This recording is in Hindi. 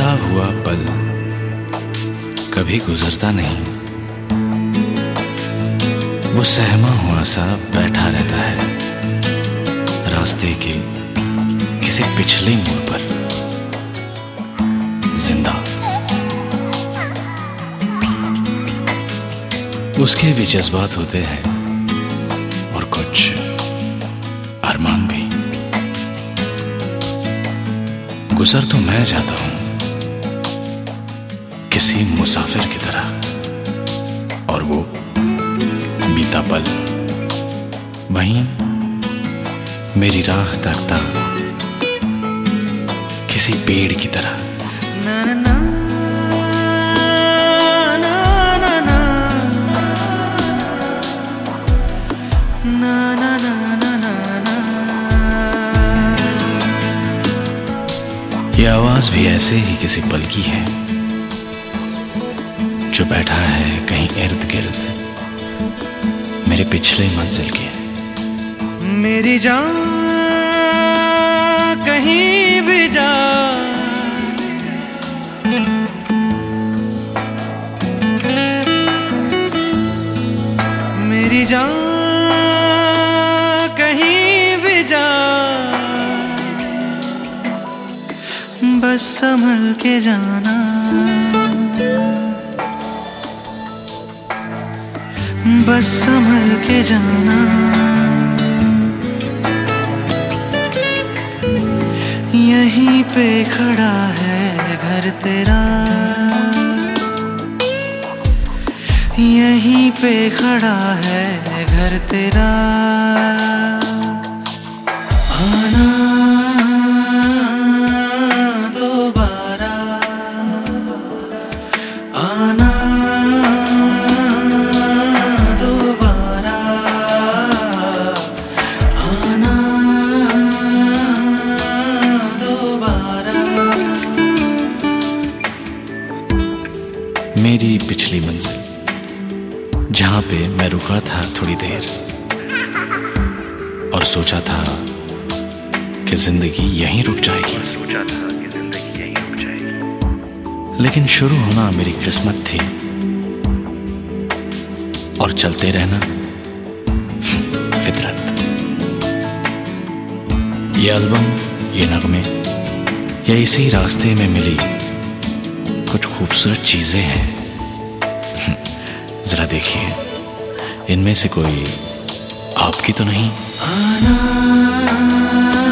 बीता हुआ पल कभी गुजरता नहीं, वो सहमा हुआ सा बैठा रहता है रास्ते के किसी पिछले मोड़ पर, जिंदा। उसके भी जज्बात होते हैं और कुछ अरमान भी। गुजर तो मैं जाता हूं किसी मुसाफिर की तरह, और वो बीता पल वहीं मेरी राह ताकता किसी पेड़ की तरह। ना ना ना ये आवाज भी ऐसे ही किसी पल की है जो बैठा है कहीं इर्द गिर्द मेरे पिछले मंजिल के। मेरी जान कहीं भी जा, मेरी जान कहीं भी जा, बस संभल के जाना, बस संभल के जाना। यहीं पे खड़ा है घर तेरा, यहीं पे खड़ा है घर तेरा। आना दोबारा, आना दोबारा, आना दोबारा। मेरी पिछली मंजिल जहां पे मैं रुका था थोड़ी देर और सोचा था कि जिंदगी यहीं रुक जाएगी, लेकिन शुरू होना मेरी किस्मत थी और चलते रहना फितरत। ये एल्बम, ये नगमे, ये इसी रास्ते में मिली कुछ खूबसूरत चीजें हैं। जरा देखिए, इनमें से कोई आपकी तो नहीं? आना